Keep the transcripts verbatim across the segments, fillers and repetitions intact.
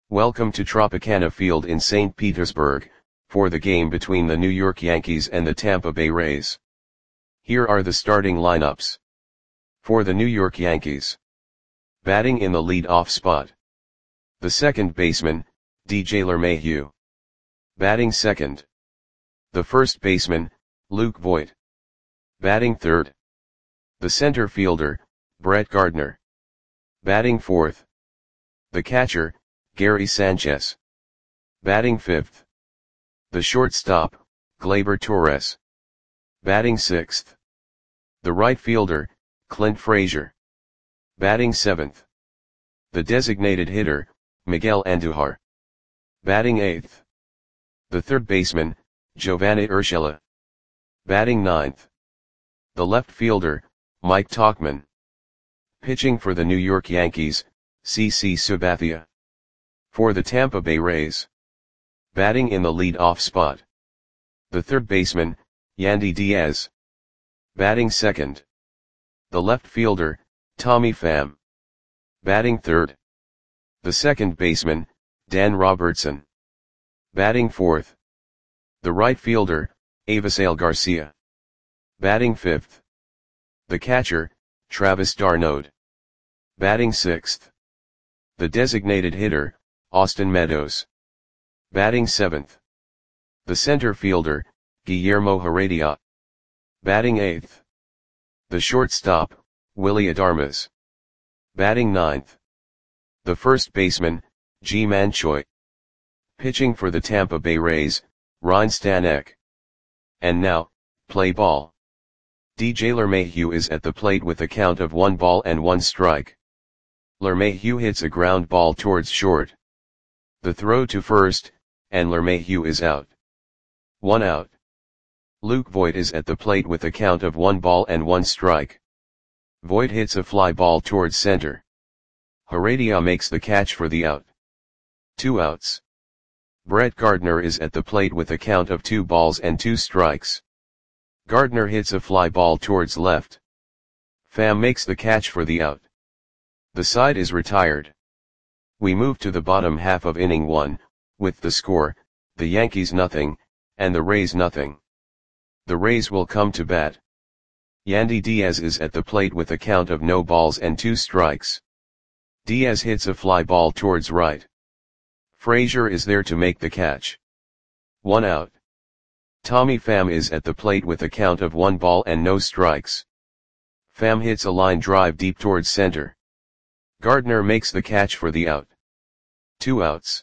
Welcome to Tropicana Field in Saint Petersburg, for the game between the New York Yankees and the Tampa Bay Rays. Here are the starting lineups. For the New York Yankees. Batting in the lead-off spot. The second baseman, D J LeMahieu. Batting second. The first baseman, Luke Voit. Batting third. The center fielder, Brett Gardner. Batting fourth. The catcher, Gary Sanchez. Batting fifth. The shortstop, Gleyber Torres. Batting sixth. The right fielder, Clint Frazier. Batting seventh. The designated hitter, Miguel Andujar. Batting eighth. The third baseman, Giovanni Urshela. Batting ninth. The left fielder, Mike Tauchman. Pitching for the New York Yankees, C C Sabathia. For the Tampa Bay Rays. Batting in the lead-off spot. The third baseman, Yandy Diaz. Batting second. The left fielder, Tommy Pham. Batting third. The second baseman, Dan Robertson. Batting fourth. The right fielder, Avisail Garcia. Batting fifth. The catcher, Travis d'Arnaud. Batting sixth. The designated hitter, Austin Meadows. Batting seventh. The center fielder, Guillermo Heredia. Batting eighth. The shortstop, Willy Adames. Batting ninth. The first baseman, Ji-Man Choi. Pitching for the Tampa Bay Rays, Ryne Stanek. And now, play ball. D J LeMahieu is at the plate with a count of one ball and one strike. LeMahieu hits a ground ball towards short. The throw to first, and LeMahieu is out. One out. Luke Voit is at the plate with a count of one ball and one strike. Voit hits a fly ball towards center. Heredia makes the catch for the out. Two outs. Brett Gardner is at the plate with a count of two balls and two strikes. Gardner hits a fly ball towards left. Pham makes the catch for the out. The side is retired. We move to the bottom half of inning one, with the score, the Yankees nothing, and the Rays nothing. The Rays will come to bat. Yandy Diaz is at the plate with a count of no balls and two strikes. Diaz hits a fly ball towards right. Frazier is there to make the catch. One out. Tommy Pham is at the plate with a count of one ball and no strikes. Pham hits a line drive deep towards center. Gardner makes the catch for the out. Two outs.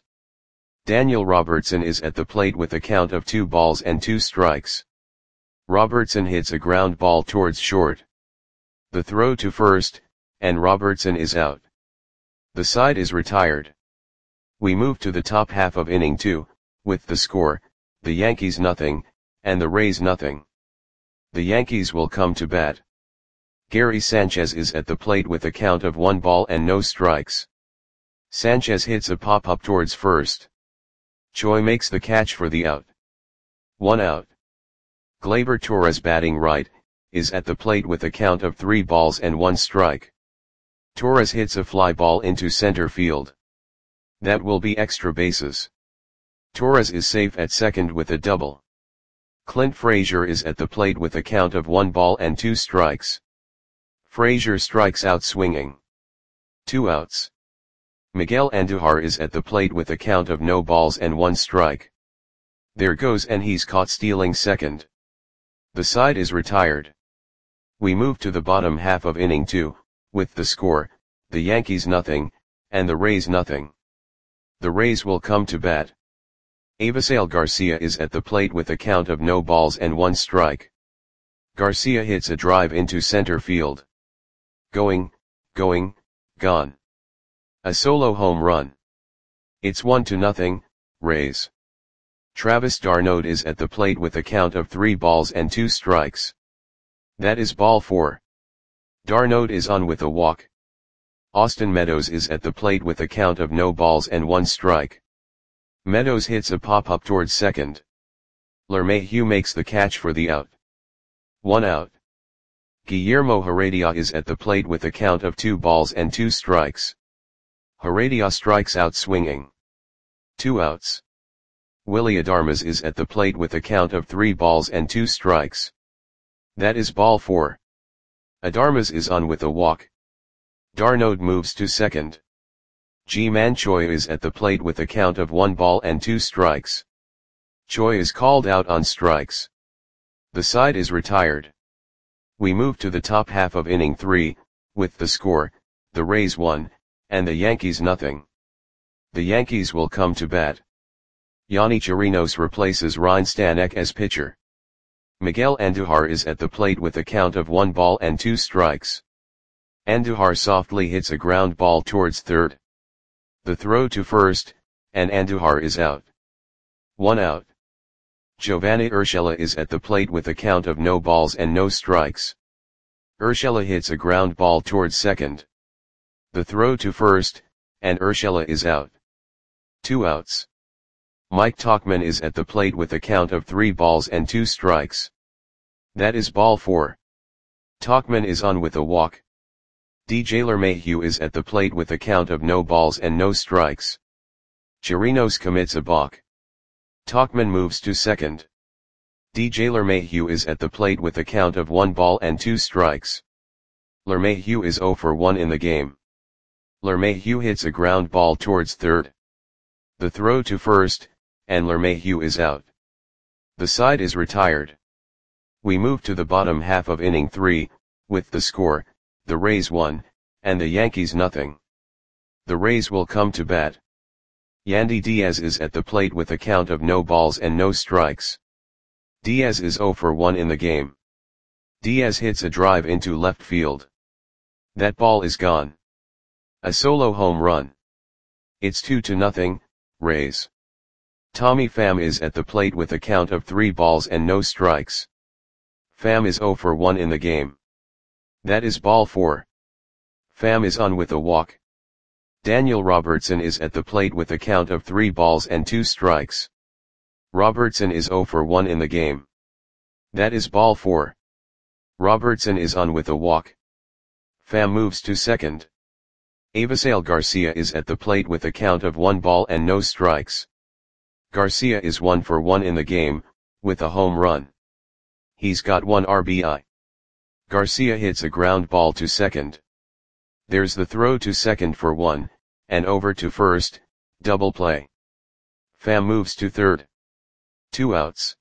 Daniel Robertson is at the plate with a count of two balls and two strikes. Robertson hits a ground ball towards short. The throw to first, and Robertson is out. The side is retired. We move to the top half of inning two, with the score, the Yankees nothing, and the Rays nothing. The Yankees will come to bat. Gary Sanchez is at the plate with a count of one ball and no strikes. Sanchez hits a pop-up towards first. Choi makes the catch for the out. One out. Gleyber Torres, batting right, is at the plate with a count of three balls and one strike. Torres hits a fly ball into center field. That will be extra bases. Torres is safe at second with a double. Clint Frazier is at the plate with a count of one ball and two strikes. Frazier strikes out swinging. Two outs. Miguel Andujar is at the plate with a count of no balls and one strike. There goes, and he's caught stealing second. The side is retired. We move to the bottom half of inning two, with the score, the Yankees nothing, and the Rays nothing. The Rays will come to bat. Avisail Garcia is at the plate with a count of no balls and one strike. Garcia hits a drive into center field. Going, going, gone. A solo home run. It's one to nothing, Rays. Travis d'Arnaud is at the plate with a count of three balls and two strikes. That is ball four. D'Arnaud is on with a walk. Austin Meadows is at the plate with a count of no balls and one strike. Meadows hits a pop-up towards second. LeMahieu makes the catch for the out. One out. Guillermo Heredia is at the plate with a count of two balls and two strikes. Heredia strikes out swinging. Two outs. Willy Adames is at the plate with a count of three balls and two strikes. That is ball four. Adames is on with a walk. Darno moves to second. Ji-Man Choi is at the plate with a count of one ball and two strikes. Choi is called out on strikes. The side is retired. We move to the top half of inning three, with the score, the Rays one, and the Yankees nothing. The Yankees will come to bat. Yonny Chirinos replaces Ryne Stanek as pitcher. Miguel Andujar is at the plate with a count of one ball and two strikes. Andujar softly hits a ground ball towards third. The throw to first, and Andujar is out. One out. Giovanni Urshela is at the plate with a count of no balls and no strikes. Urshela hits a ground ball towards second. The throw to first, and Urshela is out. Two outs. Mike Tauchman is at the plate with a count of three balls and two strikes. That is ball four. Tauchman is on with a walk. D J LeMahieu is at the plate with a count of no balls and no strikes. Chirinos commits a balk. Tauchman moves to second. D J LeMahieu is at the plate with a count of one ball and two strikes. LeMahieu is zero for one in the game. LeMahieu hits a ground ball towards third. The throw to first, and LeMahieu is out. The side is retired. We move to the bottom half of inning three, with the score, the Rays one, and the Yankees nothing. The Rays will come to bat. Yandy Diaz is at the plate with a count of no balls and no strikes. Diaz is zero for one in the game. Diaz hits a drive into left field. That ball is gone. A solo home run. It's two to nothing, Rays. Tommy Pham is at the plate with a count of three balls and no strikes. Pham is zero for one in the game. That is ball four. Pham is on with a walk. Daniel Robertson is at the plate with a count of three balls and two strikes. Robertson is zero for one in the game. That is ball four. Robertson is on with a walk. Pham moves to second. Avisail Garcia is at the plate with a count of one ball and no strikes. Garcia is one for one in the game, with a home run. He's got one R B I. Garcia hits a ground ball to second. There's the throw to second for one, and over to first, double play. Pham moves to third. Two outs.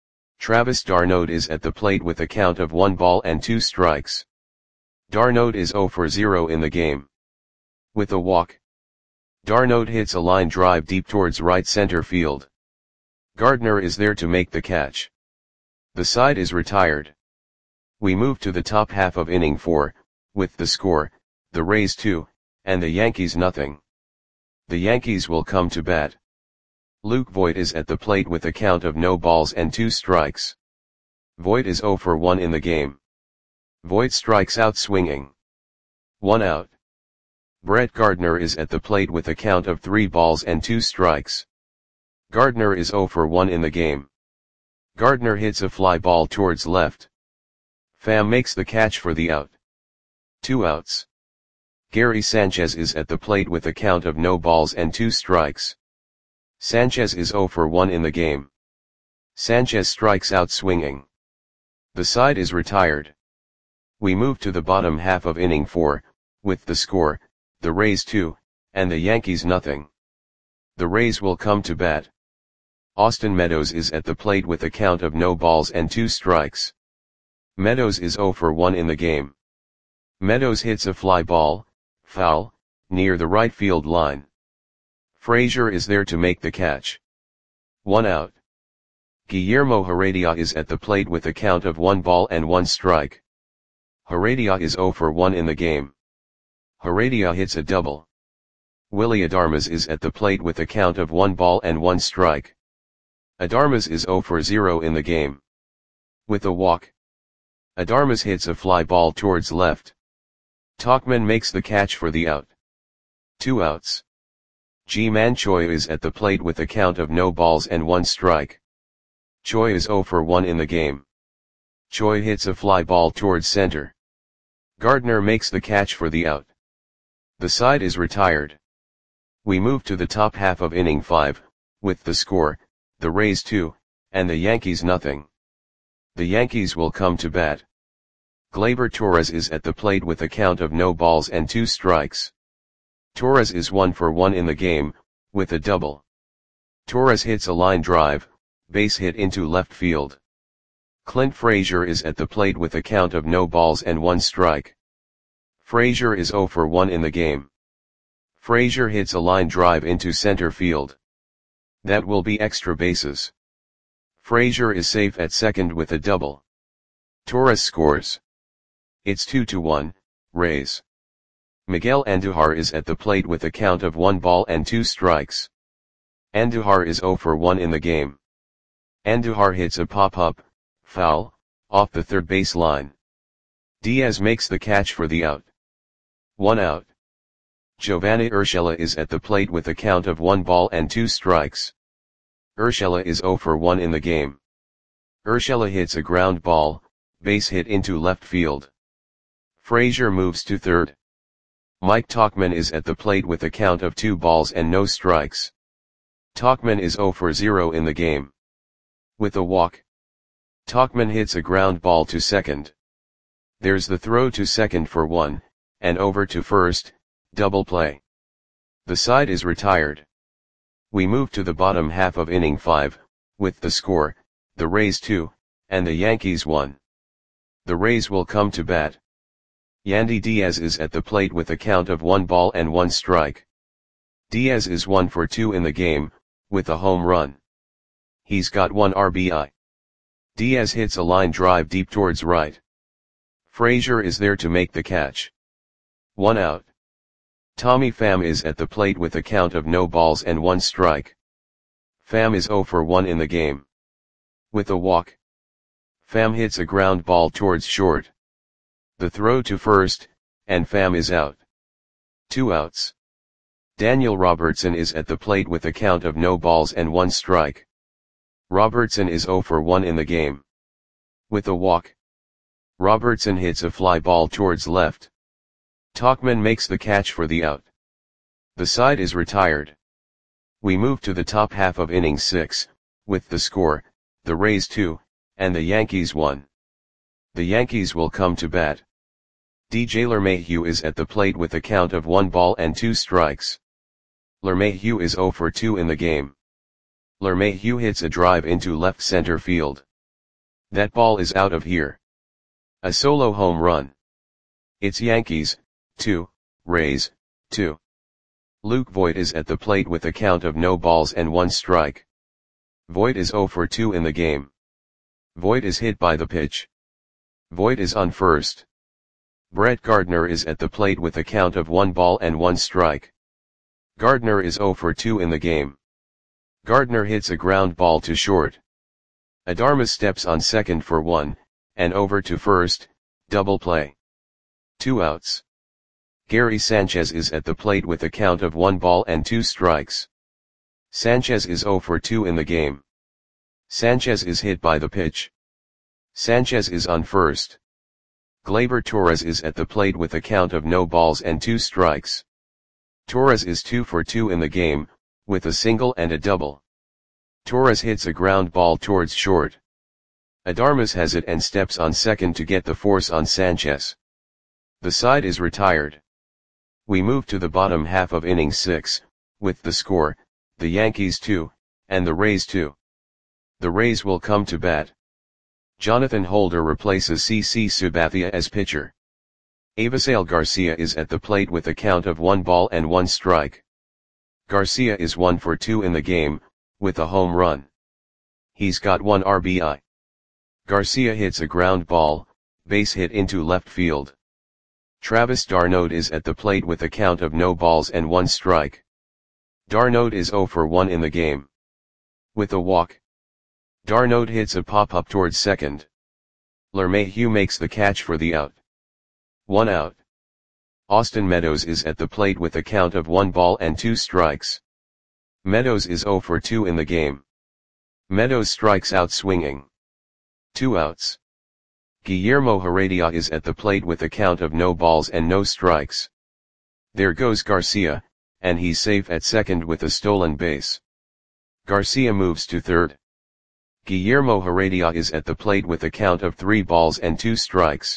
Travis d'Arnaud is at the plate with a count of one ball and two strikes. d'Arnaud is zero for zero in the game. With a walk. d'Arnaud hits a line drive deep towards right center field. Gardner is there to make the catch. The side is retired. We move to the top half of inning four, with the score, the Rays two, and the Yankees nothing. The Yankees will come to bat. Luke Voit is at the plate with a count of no balls and two strikes. Voit is zero for one in the game. Voit strikes out swinging. One out. Brett Gardner is at the plate with a count of three balls and two strikes. Gardner is zero for one in the game. Gardner hits a fly ball towards left. Pham makes the catch for the out. Two outs. Gary Sanchez is at the plate with a count of no balls and two strikes. Sanchez is zero for one in the game. Sanchez strikes out swinging. The side is retired. We move to the bottom half of inning four, with the score, the Rays two, and the Yankees nothing. The Rays will come to bat. Austin Meadows is at the plate with a count of no balls and two strikes. Meadows is zero for one in the game. Meadows hits a fly ball, foul, near the right field line. Frazier is there to make the catch. One out. Guillermo Heredia is at the plate with a count of one ball and one strike. Heredia is zero for one in the game. Heredia hits a double. Willy Adames is at the plate with a count of one ball and one strike. Adames is zero for zero in the game. With a walk. Adames hits a fly ball towards left. Tauchman makes the catch for the out. Two outs. Ji-Man Choi is at the plate with a count of no balls and one strike. Choi is zero for one in the game. Choi hits a fly ball towards center. Gardner makes the catch for the out. The side is retired. We move to the top half of inning five, with the score, the Rays two, and the Yankees nothing. The Yankees will come to bat. Gleyber Torres is at the plate with a count of no balls and two strikes. Torres is one for one in the game, with a double. Torres hits a line drive, base hit into left field. Clint Frazier is at the plate with a count of no balls and one strike. Frazier is zero for one in the game. Frazier hits a line drive into center field. That will be extra bases. Frazier is safe at second with a double. Torres scores. It's two to one, Rays. Miguel Andujar is at the plate with a count of one ball and two strikes. Andujar is zero for one in the game. Andujar hits a pop-up, foul, off the third base line. Diaz makes the catch for the out. One out. Giovanny Urshela is at the plate with a count of one ball and two strikes. Urshela is zero for one in the game. Urshela hits a ground ball, base hit into left field. Frazier moves to third. Mike Tauchman is at the plate with a count of two balls and no strikes. Tauchman is zero for zero in the game. With a walk. Tauchman hits a ground ball to second. There's the throw to second for one, and over to first, double play. The side is retired. We move to the bottom half of inning five, with the score, the Rays two, and the Yankees one. The Rays will come to bat. Yandy Diaz is at the plate with a count of one ball and one strike. Diaz is one for two in the game, with a home run. He's got one R B I. Diaz hits a line drive deep towards right. Frazier is there to make the catch. One out. Tommy Pham is at the plate with a count of no balls and one strike. Pham is zero for one in the game. With a walk. Pham hits a ground ball towards short. The throw to first, and Pham is out. Two outs. Daniel Robertson is at the plate with a count of no balls and one strike. Robertson is zero for one in the game. With a walk. Robertson hits a fly ball towards left. Tauchman makes the catch for the out. The side is retired. We move to the top half of inning six, with the score, the Rays two, and the Yankees one. The Yankees will come to bat. D J LeMahieu is at the plate with a count of one ball and two strikes. LeMahieu is zero for two in the game. LeMahieu hits a drive into left center field. That ball is out of here. A solo home run. It's Yankees, two, Rays, two. Luke Voit is at the plate with a count of no balls and one strike. Voit is zero for two in the game. Voit is hit by the pitch. Voit is on first. Brett Gardner is at the plate with a count of one ball and one strike. Gardner is zero for two in the game. Gardner hits a ground ball to short. Adarma steps on second for one, and over to first, double play. Two outs. Gary Sanchez is at the plate with a count of one ball and two strikes. Sanchez is zero for two in the game. Sanchez is hit by the pitch. Sanchez is on first. Gleyber Torres is at the plate with a count of no balls and two strikes. Torres is two for two in the game, with a single and a double. Torres hits a ground ball towards short. Adarmas has it and steps on second to get the force on Sanchez. The side is retired. We move to the bottom half of inning six, with the score, the Yankees two, and the Rays two. The Rays will come to bat. Jonathan Holder replaces C C Sabathia as pitcher. Avisail Garcia is at the plate with a count of one ball and one strike. Garcia is one for two in the game, with a home run. He's got one R B I. Garcia hits a ground ball, base hit into left field. Travis d'Arnaud is at the plate with a count of no balls and one strike. d'Arnaud is zero for one in the game. With a walk. d'Arnaud hits a pop-up towards second. LeMahieu makes the catch for the out. One out. Austin Meadows is at the plate with a count of one ball and two strikes. Meadows is zero for two in the game. Meadows strikes out swinging. Two outs. Guillermo Heredia is at the plate with a count of no balls and no strikes. There goes Garcia, and he's safe at second with a stolen base. Garcia moves to third. Guillermo Heredia is at the plate with a count of three balls and two strikes.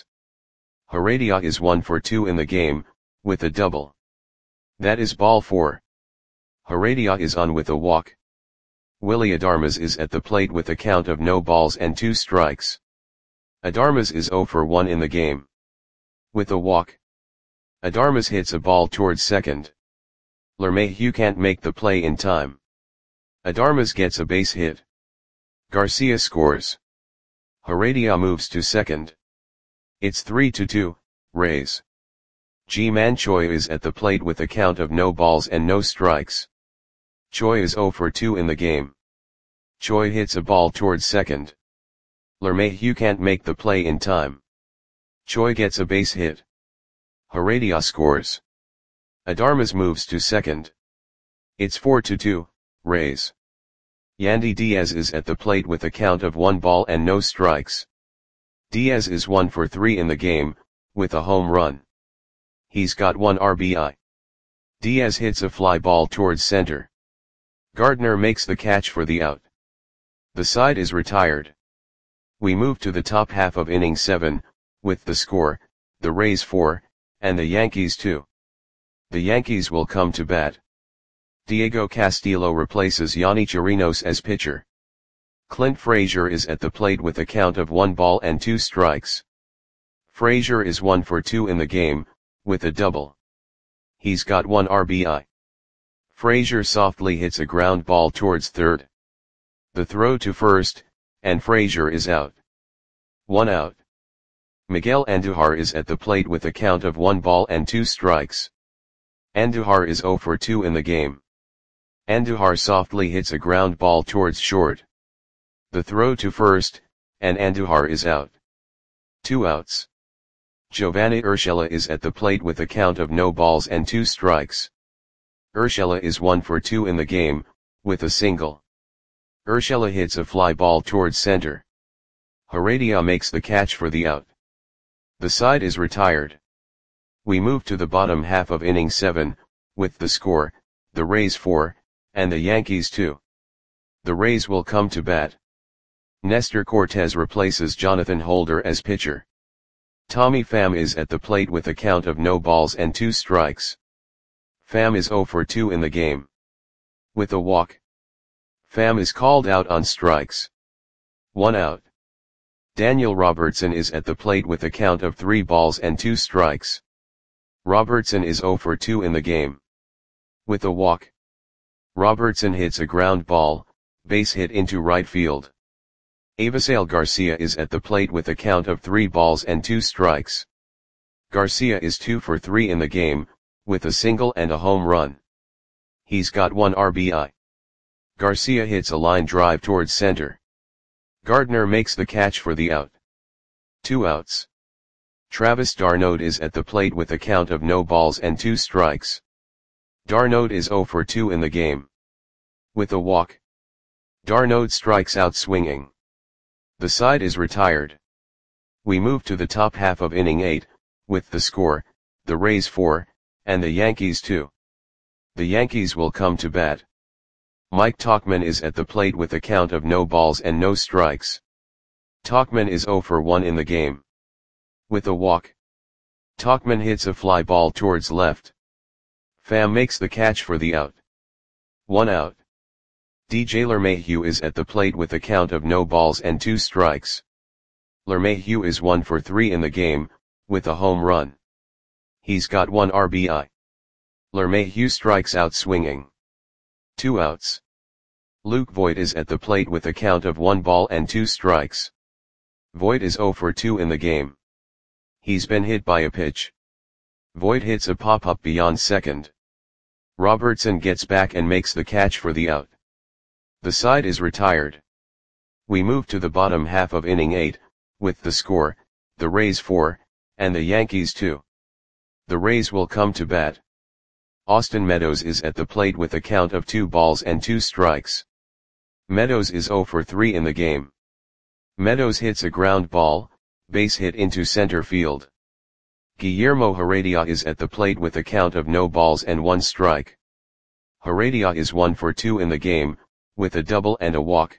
Heredia is one for two in the game, with a double. That is ball four. Heredia is on with a walk. Willy Adames is at the plate with a count of no balls and two strikes. Adames is zero for one in the game. With a walk. Adames hits a ball towards second. LeMahieu can't make the play in time. Adames gets a base hit. Garcia scores. Heredia moves to second. It's three to two, Rays. Ji-Man Choi is at the plate with a count of no balls and no strikes. Choi is zero for two in the game. Choi hits a ball towards second. LeMahieu can't make the play in time. Choi gets a base hit. Heredia scores. Adames moves to second. It's four to two, Rays. Yandy Diaz is at the plate with a count of one ball and no strikes. Diaz is one for three in the game, with a home run. He's got one R B I. Diaz hits a fly ball towards center. Gardner makes the catch for the out. The side is retired. We move to the top half of inning seven, with the score, the Rays four, and the Yankees two. The Yankees will come to bat. Diego Castillo replaces Yonny Chirinos as pitcher. Clint Frazier is at the plate with a count of one ball and two strikes. Frazier is one for two in the game, with a double. He's got one R B I. Frazier softly hits a ground ball towards third. The throw to first, and Frazier is out. One out. Miguel Andujar is at the plate with a count of one ball and two strikes. Andujar is zero for two in the game. Andujar softly hits a ground ball towards short. The throw to first, and Andujar is out. Two outs. Giovanni Urshela is at the plate with a count of no balls and two strikes. Urshela is one for two in the game, with a single. Urshela hits a fly ball towards center. Heredia makes the catch for the out. The side is retired. We move to the bottom half of inning seven, with the score, the Rays four, and the Yankees two. The Rays will come to bat. Nestor Cortez replaces Jonathan Holder as pitcher. Tommy Pham is at the plate with a count of no balls and two strikes. Pham is zero for two in the game. With a walk. Pham is called out on strikes. One out. Daniel Robertson is at the plate with a count of three balls and two strikes. Robertson is zero for two in the game. With a walk. Robertson hits a ground ball, base hit into right field. Avisail Garcia is at the plate with a count of three balls and two strikes. Garcia is two for three in the game, with a single and a home run. He's got one R B I. Garcia hits a line drive towards center. Gardner makes the catch for the out. Two outs. Travis d'Arnaud is at the plate with a count of no balls and two strikes. d'Arnaud is zero for two in the game. With a walk. d'Arnaud strikes out swinging. The side is retired. We move to the top half of inning eight, with the score, the Rays four, and the Yankees two. The Yankees will come to bat. Mike Tauchman is at the plate with a count of no balls and no strikes. Tauchman is zero for one in the game. With a walk. Tauchman hits a fly ball towards left. Pham makes the catch for the out. One out. D J LeMahieu is at the plate with a count of no balls and two strikes. LeMahieu is one for three in the game, with a home run. He's got one R B I. LeMahieu strikes out swinging. Two outs. Luke Voit is at the plate with a count of one ball and two strikes. Voit is zero for two in the game. He's been hit by a pitch. Voit hits a pop-up beyond second. Robertson gets back and makes the catch for the out. The side is retired. We move to the bottom half of inning eight, with the score, the Rays four, and the Yankees two. The Rays will come to bat. Austin Meadows is at the plate with a count of two balls and two strikes. Meadows is zero for three in the game. Meadows hits a ground ball, base hit into center field. Guillermo Heredia is at the plate with a count of no balls and one strike. Heredia is one for two in the game, with a double and a walk.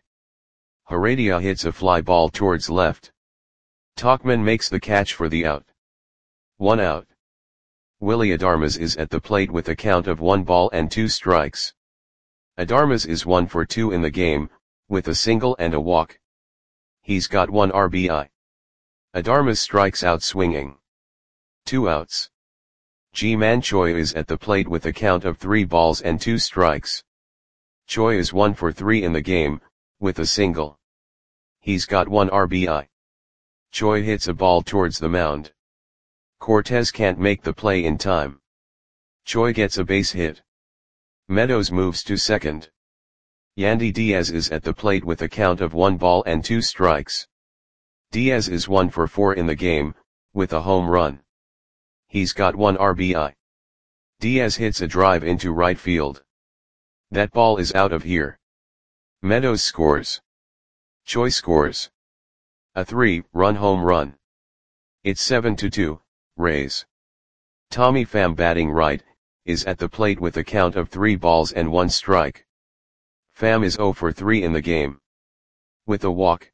Heredia hits a fly ball towards left. Tauchman makes the catch for the out. One out. Willy Adames is at the plate with a count of one ball and two strikes. Adames is one for two in the game, with a single and a walk. He's got one R B I. Adames strikes out swinging. Two outs. Ji-Man Choi is at the plate with a count of three balls and two strikes. Choi is one for three in the game, with a single. He's got one R B I. Choi hits a ball towards the mound. Cortez can't make the play in time. Choi gets a base hit. Meadows moves to second. Yandy Diaz is at the plate with a count of one ball and two strikes. Diaz is one for four in the game, with a home run. He's got one R B I. Diaz hits a drive into right field. That ball is out of here. Meadows scores. Choi scores. A three-run home run. It's seven to two, Rays. Tommy Pham, batting right, is at the plate with a count of three balls and one strike. Pham is zero for three in the game. With a walk.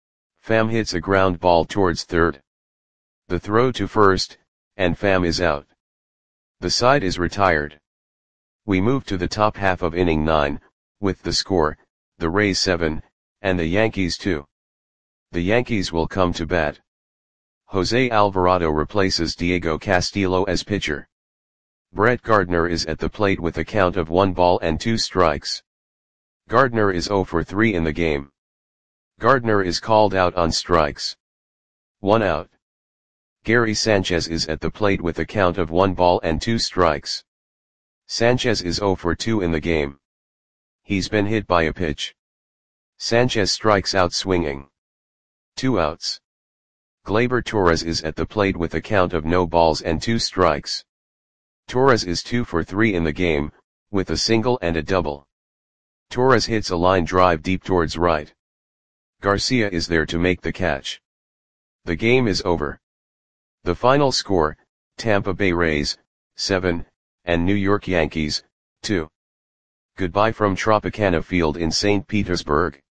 Pham hits a ground ball towards third. The throw to first, and Pham is out. The side is retired. We move to the top half of inning nine, with the score, the Rays seven, and the Yankees two. The Yankees will come to bat. Jose Alvarado replaces Diego Castillo as pitcher. Brett Gardner is at the plate with a count of one ball and two strikes. Gardner is zero for three in the game. Gardner is called out on strikes. One out. Gary Sanchez is at the plate with a count of one ball and two strikes. Sanchez is zero for two in the game. He's been hit by a pitch. Sanchez strikes out swinging. Two outs. Gleyber Torres is at the plate with a count of no balls and two strikes. Torres is two for three in the game, with a single and a double. Torres hits a line drive deep towards right. Garcia is there to make the catch. The game is over. The final score, Tampa Bay Rays, seven, and New York Yankees, two. Goodbye from Tropicana Field in Saint Petersburg.